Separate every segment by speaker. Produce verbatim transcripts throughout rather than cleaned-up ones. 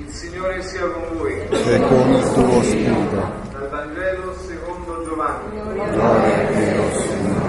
Speaker 1: Il Signore sia con voi.
Speaker 2: E con il tuo spirito.
Speaker 1: Dal Vangelo secondo Giovanni.
Speaker 2: Gloria a Dio, Signore.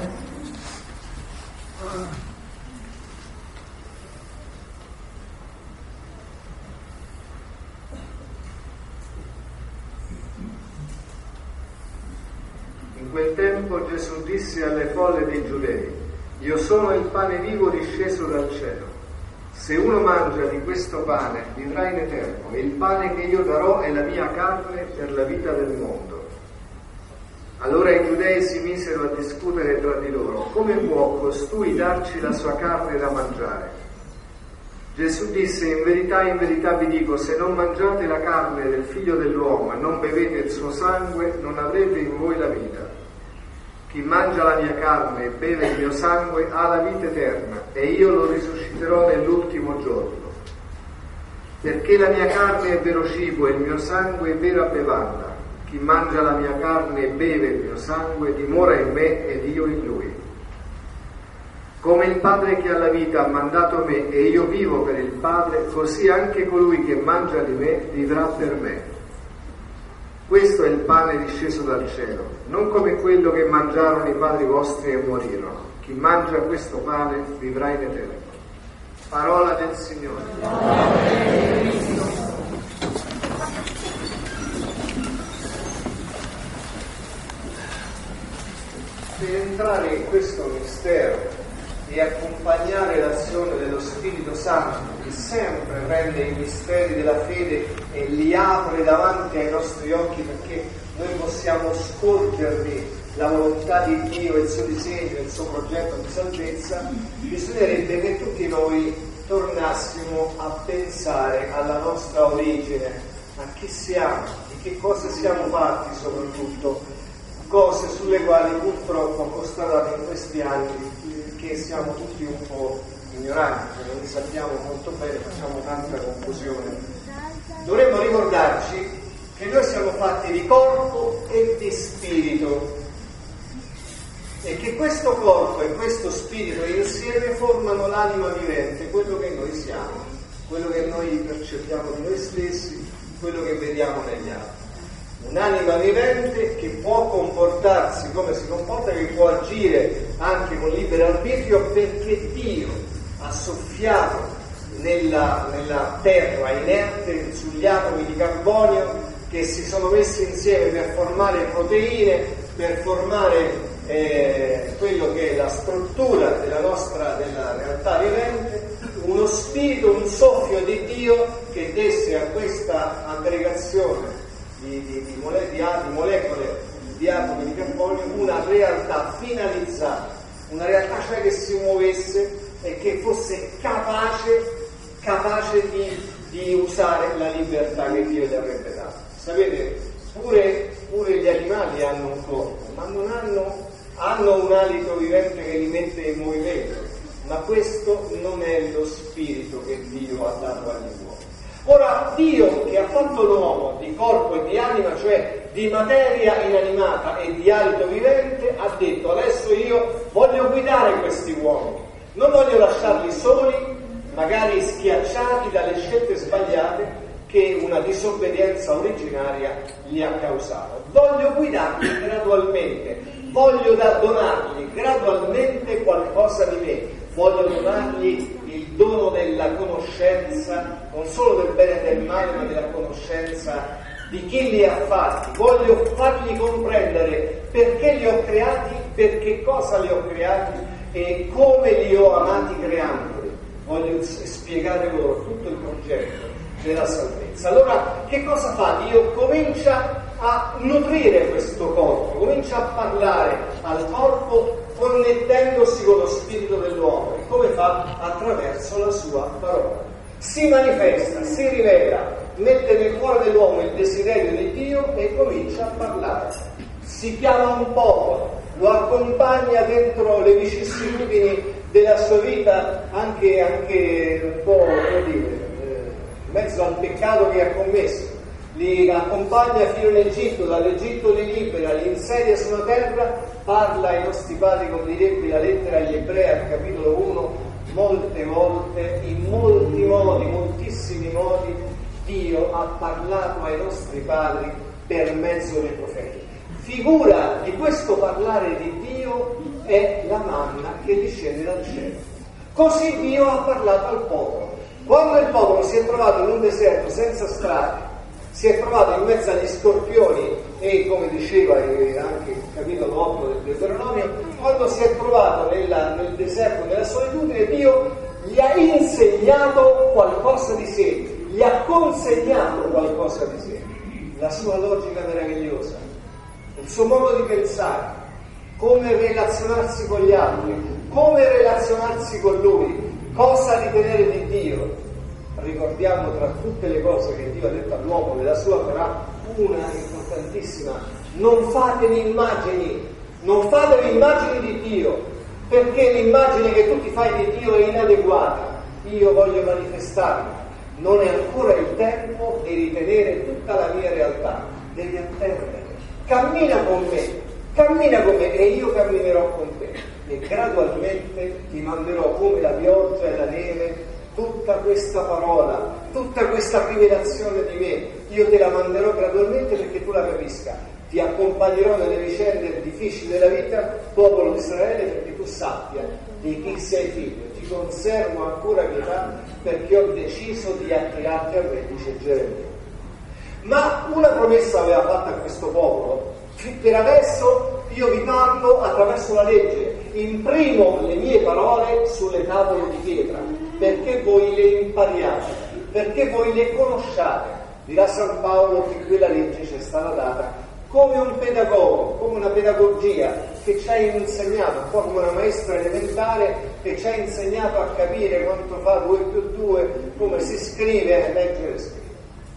Speaker 1: In quel tempo Gesù disse alle folle dei Giudei: Io sono il pane vivo disceso dal cielo. Se uno mangia di questo pane vivrà in eterno, e il pane che io darò è la mia carne per la vita del mondo. Allora i Giudei si misero a discutere tra di loro: come può costui darci la sua carne da mangiare? Gesù disse: in verità, in verità vi dico, se non mangiate la carne del Figlio dell'uomo e non bevete il suo sangue, non avrete in voi la vita. Chi mangia la mia carne e beve il mio sangue ha la vita eterna, e io lo risusciterò nell'ultimo giorno. Perché la mia carne è vero cibo e il mio sangue è vera bevanda. Chi mangia la mia carne e beve il mio sangue dimora in me ed io in lui. Come il Padre che ha la vita ha mandato me e io vivo per il Padre, così anche colui che mangia di me vivrà per me. Questo è il pane disceso dal cielo, non come quello che mangiarono i padri vostri e morirono. Chi mangia questo pane vivrà in eterno. Parola del Signore. Per entrare in questo mistero e accompagnare l'azione dello Spirito Santo, che sempre prende i misteri della fede e li apre davanti ai nostri occhi, perché noi possiamo scorgerli la volontà di Dio, il suo disegno, il suo progetto di salvezza, bisognerebbe che tutti noi tornassimo a pensare alla nostra origine, a chi siamo, di che cosa siamo fatti soprattutto, cose sulle quali purtroppo ho constatato in questi anni che siamo tutti un po' ignoranti, non li sappiamo molto bene, facciamo tanta confusione. Dovremmo ricordarci che noi siamo fatti di corpo e di spirito, e che questo corpo e questo spirito insieme formano l'anima vivente, quello che noi siamo, quello che noi percepiamo di noi stessi, quello che vediamo negli altri. Un'anima vivente che può comportarsi come si comporta, che può agire anche con libero arbitrio, perché Dio ha soffiato nella, nella terra inerte, sugli atomi di carbonio che si sono messi insieme per formare proteine, per formare eh, quello che è la struttura della nostra della realtà vivente, uno spirito, un soffio di Dio che desse a questa aggregazione Di, di, di, mole, di, di molecole, di atomi di carbonio, una realtà finalizzata, una realtà cioè che si muovesse e che fosse capace, capace di, di usare la libertà che Dio gli avrebbe dato. Sapete, pure, pure gli animali hanno un corpo, ma non hanno, hanno un alito vivente che li mette in movimento, ma questo non è lo spirito che Dio ha dato agli uomini. Ora, Dio che ha fatto l'uomo di corpo e di anima, cioè di materia inanimata e di alito vivente, ha detto: adesso io voglio guidare questi uomini, non voglio lasciarli soli, magari schiacciati dalle scelte sbagliate che una disobbedienza originaria gli ha causato. Voglio guidarli gradualmente, voglio donargli gradualmente qualcosa di me, voglio donargli il dono della conoscenza, non solo del bene e del male, ma della conoscenza di chi li ha fatti. Voglio fargli comprendere perché li ho creati, per che cosa li ho creati e come li ho amati creandoli. Voglio spiegare loro tutto il progetto della salvezza. Allora, che cosa fa Dio? Comincia a nutrire questo corpo, comincia a parlare al corpo connettendosi con lo spirito dell'uomo. E come fa? Attraverso la sua parola. Si manifesta, si rivela, mette nel cuore dell'uomo il desiderio di Dio e comincia a parlare. Si chiama un popolo, lo accompagna dentro le vicissitudini della sua vita, anche, anche un po', come dire, in mezzo al peccato che ha commesso. Li accompagna fino in Egitto, dall'Egitto li libera, li insedia sulla terra, parla ai nostri padri, come direbbe la lettera agli Ebrei al capitolo uno, molte volte, in molti modi, moltissimi modi, Dio ha parlato ai nostri padri per mezzo dei profeti. Figura di questo parlare di Dio è la manna che discende dal cielo. Così Dio ha parlato al popolo. Quando il popolo si è trovato in un deserto senza strade, si è trovato in mezzo agli scorpioni e, come diceva anche il capitolo otto del Deuteronomio, quando si è trovato nella, nel deserto, nella solitudine, Dio gli ha insegnato qualcosa di sé, gli ha consegnato qualcosa di sé, la sua logica meravigliosa, il suo modo di pensare, come relazionarsi con gli altri, come relazionarsi con Lui, cosa ritenere di Dio. Ricordiamo tra tutte le cose che Dio ha detto all'uomo nella sua Torah, una importantissima: non fatevi immagini, non fatevi immagini di Dio, perché l'immagine che tu ti fai di Dio è inadeguata. Io voglio manifestarmi, non è ancora il tempo di ritenere tutta la mia realtà, devi attendere, cammina con me, cammina con me e io camminerò con te e gradualmente ti manderò come la pioggia e la neve tutta questa parola, tutta questa rivelazione di me, io te la manderò gradualmente perché tu la capisca, ti accompagnerò nelle vicende difficili della vita, popolo di Israele, perché tu sappia di chi sei figlio, ti conservo ancora pietà perché ho deciso di attirarti a me, dice Geremia. Ma una promessa aveva fatto a questo popolo: per adesso io vi parlo attraverso la legge, imprimo le mie parole sulle tavole di pietra, perché voi le impariate, perché voi le conosciate. Dirà San Paolo che quella legge ci è stata data come un pedagogo, come una pedagogia che ci ha insegnato, un po' come una maestra elementare che ci ha insegnato a capire quanto fa due più due, come si scrive e leggere e scrivere.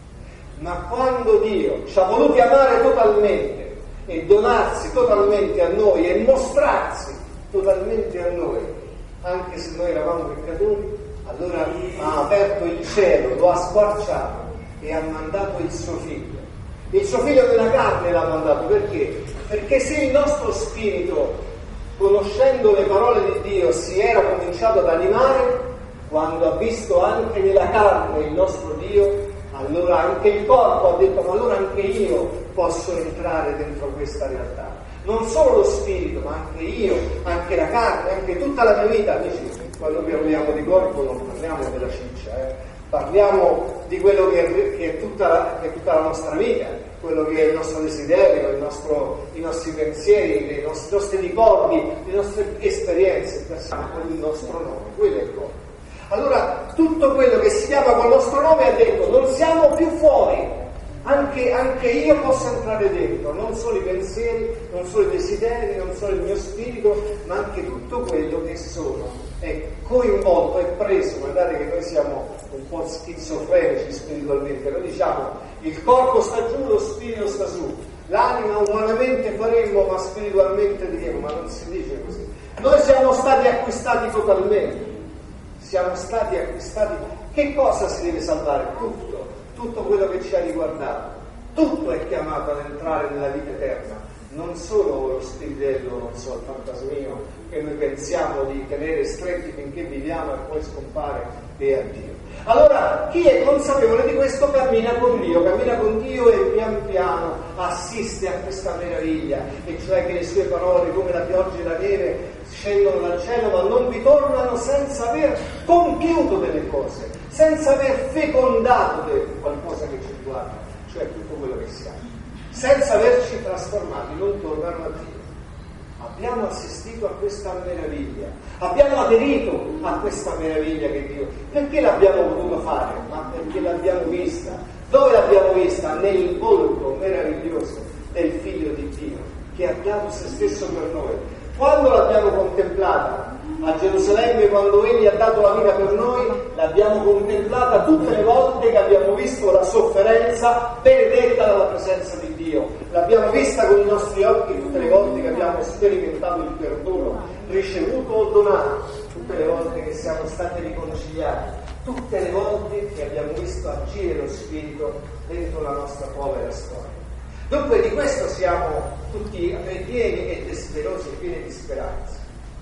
Speaker 1: Ma quando Dio ci ha voluti amare totalmente e donarsi totalmente a noi e mostrarsi totalmente a noi, anche se noi eravamo peccatori, allora ha aperto il cielo, lo ha squarciato e ha mandato il suo figlio. Il suo figlio della carne l'ha mandato perché? Perché se il nostro spirito, conoscendo le parole di Dio, si era cominciato ad animare, quando ha visto anche nella carne il nostro Dio, allora anche il corpo ha detto: ma allora anche io posso entrare dentro questa realtà. Non solo lo spirito, ma anche io, anche la carne, anche tutta la mia vita. Amici, quando parliamo di corpo non parliamo della ciccia, eh? Parliamo di quello che è, che, è tutta la, che è tutta la nostra vita, quello che è il nostro desiderio, il nostro, i nostri pensieri, i nostri, i nostri ricordi, le nostre esperienze, il nostro nome, quello è il corpo. Allora tutto quello che si chiama col nostro nome ha detto: non siamo più fuori, anche, anche io posso entrare dentro, non solo i pensieri, non solo i desideri, non solo il mio spirito, ma anche tutto quello che sono è coinvolto, è preso. Guardate che noi siamo un po' schizofrenici spiritualmente, noi diciamo il corpo sta giù, lo spirito sta su, l'anima umanamente faremmo ma spiritualmente diremo, ma non si dice così. Noi siamo stati acquistati totalmente, siamo stati acquistati. Che cosa si deve salvare? Tutto, tutto quello che ci ha riguardato, tutto è chiamato ad entrare nella vita eterna, non solo lo spiritello, non so, il fantasmino che noi pensiamo di tenere stretti finché viviamo e poi scompare e addio. Allora chi è consapevole di questo cammina con Dio, cammina con Dio e pian piano assiste a questa meraviglia, e cioè che le sue parole come la pioggia e la neve scendono dal cielo ma non vi tornano senza aver compiuto delle cose, senza aver fecondato qualcosa che ci riguarda, cioè tutto quello che siamo, senza averci trasformati, non tornano a Dio. Abbiamo assistito a questa meraviglia, abbiamo aderito a questa meraviglia che Dio. Perché l'abbiamo potuto fare? Ma perché l'abbiamo vista. Dove l'abbiamo vista? Nel volto meraviglioso del Figlio di Dio, che ha dato se stesso per noi. Quando l'abbiamo contemplata? A Gerusalemme, quando Egli ha dato la vita per noi, l'abbiamo contemplata tutte le volte che abbiamo visto la sofferenza benedetta dalla presenza di Dio. L'abbiamo vista con i nostri occhi tutte le volte che abbiamo sperimentato il perdono, ricevuto o donato, tutte le volte che siamo stati riconciliati, tutte le volte che abbiamo visto agire lo Spirito dentro la nostra povera storia. Dunque di questo siamo tutti ripieni e desiderosi e pieni di speranza.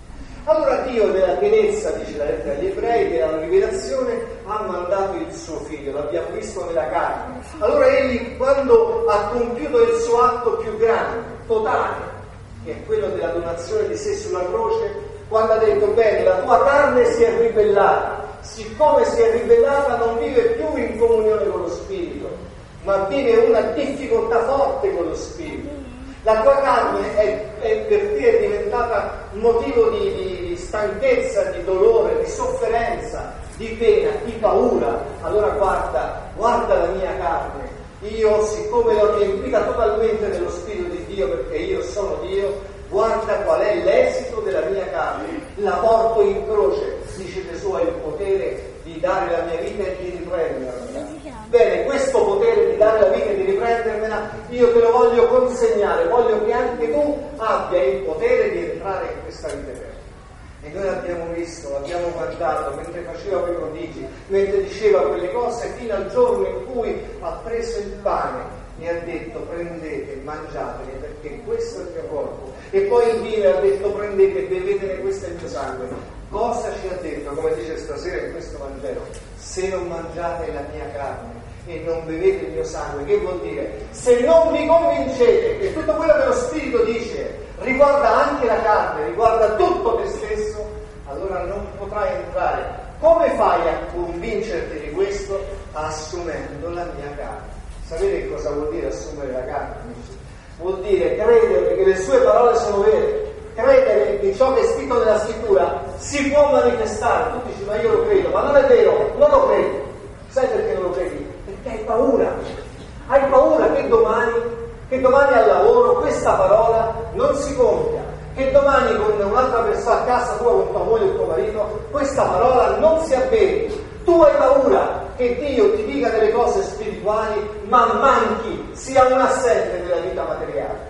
Speaker 1: Allora Dio nella pienezza, dice la lettera agli Ebrei, della rivelazione, ha mandato il suo figlio, l'abbiamo visto nella carne. Allora egli, quando ha compiuto il suo atto più grande, totale, che è quello della donazione di sé sulla croce, quando ha detto bene, la tua carne si è ribellata, siccome si è ribellata non vive più in comunione con lo Spirito, ma vive una difficoltà forte con lo Spirito. La tua carne è, è per te è diventata motivo di, di, di stanchezza, di dolore, di sofferenza, di pena, di paura. Allora guarda, guarda la mia carne. Io, siccome l'ho riempita totalmente nello Spirito di Dio, perché io sono Dio, guarda qual è l'esito della mia carne. La porto in croce, dice Gesù, ha il potere di dare la mia vita e di riprendermela. Bene, questo potere di dare la vita e di riprendermela, io te lo voglio consegnare, voglio che anche tu abbia il potere di entrare in questa vita eterna. E noi l'abbiamo visto, l'abbiamo guardato mentre faceva quei prodigi, mentre diceva quelle cose, fino al giorno in cui ha preso il pane e ha detto prendete, mangiatene, perché questo è il mio corpo. E poi il vino ha detto prendete, bevetene, questo è il mio sangue. Cosa ci ha detto, come dice stasera in questo Vangelo? Se non mangiate la mia carne e non bevete il mio sangue, che vuol dire? Se non vi convincete che tutto quello che lo Spirito dice riguarda anche la carne, riguarda tutto te stesso, allora non potrai entrare. Come fai a convincerti di questo? Assumendo la mia carne. Sapete cosa vuol dire assumere la carne? Vuol dire credere che le sue parole sono vere, credere che ciò che è scritto nella scrittura si può manifestare. Tu dici ma io lo credo, ma non è vero, non lo credi. Sai perché non lo credi? Perché hai paura. Hai paura che domani, che domani al lavoro questa parola non si compia, che domani con un'altra persona a casa tua, con tua moglie o tuo marito, questa parola non si avveri. Tu hai paura che Dio ti dica delle cose spirituali, ma manchi, sia un assente della vita materiale.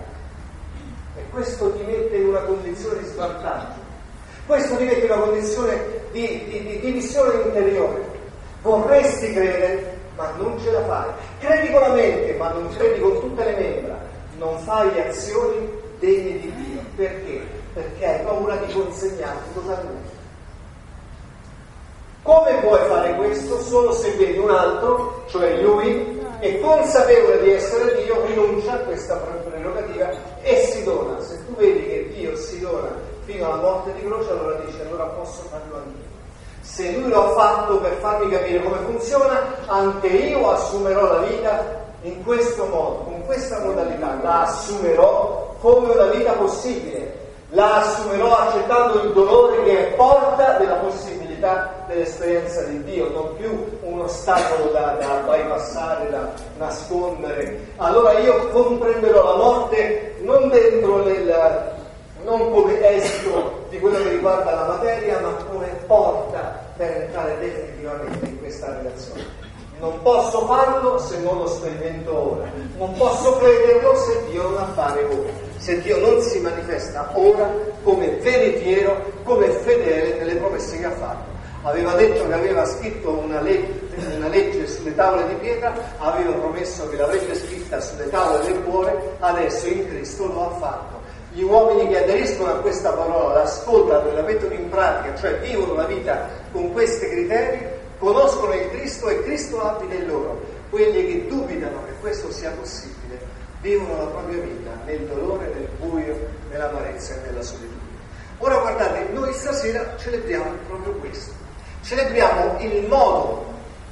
Speaker 1: E questo ti mette in una condizione di svantaggio. Questo ti mette in una condizione di, di, di divisione interiore. Vorresti credere, ma non ce la fai. Credi con la mente, ma non credi con tutte le membra. Non fai le azioni degne di Dio. Perché? Perché hai paura di consegnarti totalmente. Come puoi fare questo? Solo se vedi un altro, cioè lui, e consapevole di essere Dio, rinuncia a questa prerogativa e si dona. Se tu vedi che Dio si dona fino alla morte di croce, allora dici, allora posso farlo anch'io. Se lui lo ha fatto per farmi capire come funziona, anche io assumerò la vita in questo modo, con questa modalità. La assumerò come una vita possibile, la assumerò accettando il dolore che è porta della possibilità dell'esperienza di Dio, non più un ostacolo da, da bypassare, da nascondere. Allora io comprenderò la morte non dentro nel, non come esito di quello che riguarda la materia, ma come porta per entrare definitivamente in questa relazione. Non posso farlo se non lo sperimento ora, non posso crederlo se Dio non appare ora, se Dio non si manifesta ora come veritiero, come fedele nelle promesse che ha fatto. Aveva detto che aveva scritto una legge, una legge sulle tavole di pietra, aveva promesso che l'avrebbe scritta sulle tavole del cuore, adesso in Cristo lo ha fatto. Gli uomini che aderiscono a questa parola, l'ascoltano e la mettono in pratica, cioè vivono la vita con questi criteri, conoscono il Cristo e Cristo abita in loro. Quelli che dubitano che questo sia possibile vivono la propria vita nel dolore, nel buio, nell'amarezza e nella solitudine. Ora guardate, noi stasera celebriamo proprio questo. Celebriamo il modo,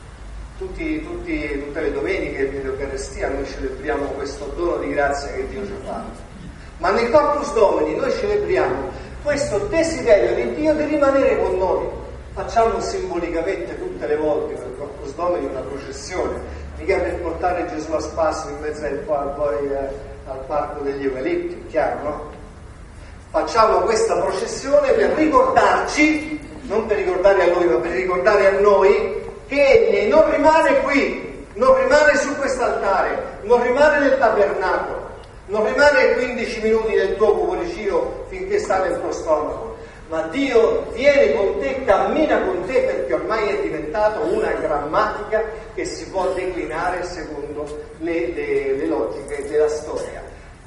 Speaker 1: tutti, tutti, tutte le domeniche dell'Eucaristia noi celebriamo questo dono di grazia che Dio ci ha fatto. Ma nel Corpus Domini noi celebriamo questo desiderio di Dio di rimanere con noi. Facciamo simbolicamente tutte le volte per il Corpus Domini una processione, mica per portare Gesù a spasso in mezzo al, poi, eh, al parco degli Eucalipti, chiaro, no? Facciamo questa processione per ricordarci, non per ricordare a lui, ma per ricordare a noi che Egli non rimane qui, non rimane su quest'altare, non rimane nel tabernacolo, non rimane quindici minuti nel tuo cuoricino finché sta nel tuo stomaco, ma Dio viene con te, cammina con te, perché ormai è diventato una grammatica che si può declinare secondo le, le, le logiche della storia.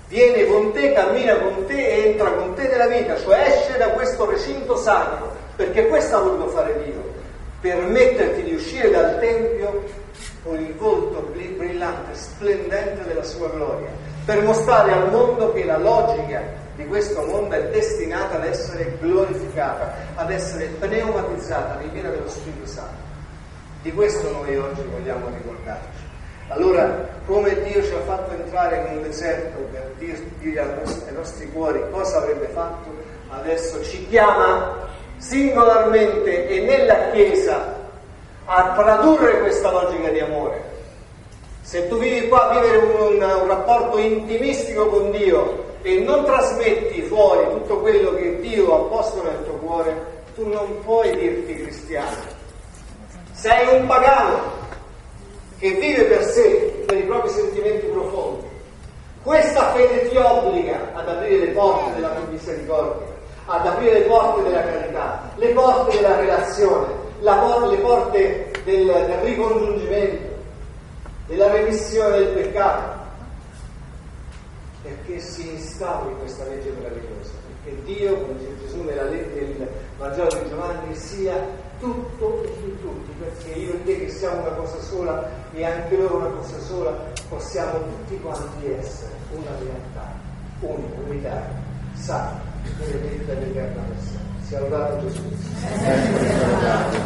Speaker 1: viene con te, cammina con te e entra con te nella vita, cioè esce da questo recinto sacro, perché questo ha voluto fare Dio, permetterti di uscire dal Tempio con il volto brillante, splendente della sua gloria, per mostrare al mondo che la logica di questo mondo è destinata ad essere glorificata, ad essere pneumatizzata, ripiena dello Spirito Santo. Di questo noi oggi vogliamo ricordarci. Allora, come Dio ci ha fatto entrare in un deserto per dir, dire ai nostri cuori cosa avrebbe fatto, adesso ci chiama singolarmente e nella Chiesa a tradurre questa logica di amore. Se tu vivi qua a vivere un, un rapporto intimistico con Dio e non trasmetti fuori tutto quello che Dio ha posto nel tuo cuore, tu non puoi dirti cristiano. Sei un pagano che vive per sé, per i propri sentimenti profondi. Questa fede ti obbliga ad aprire le porte della tua misericordia, ad aprire le porte della carità, le porte della relazione, la por- le porte del, del ricongiungimento, della remissione del peccato, perché si instauri questa legge meravigliosa, perché Dio, come dice Gesù nella legge del Vangelo di Giovanni, sia tutto e più tutti, perché io e te che siamo una cosa sola e anche loro una cosa sola, possiamo tutti quanti essere una realtà unica, unitaria, sacra, delle vita dell'eterna persona. Sia lodato Gesù.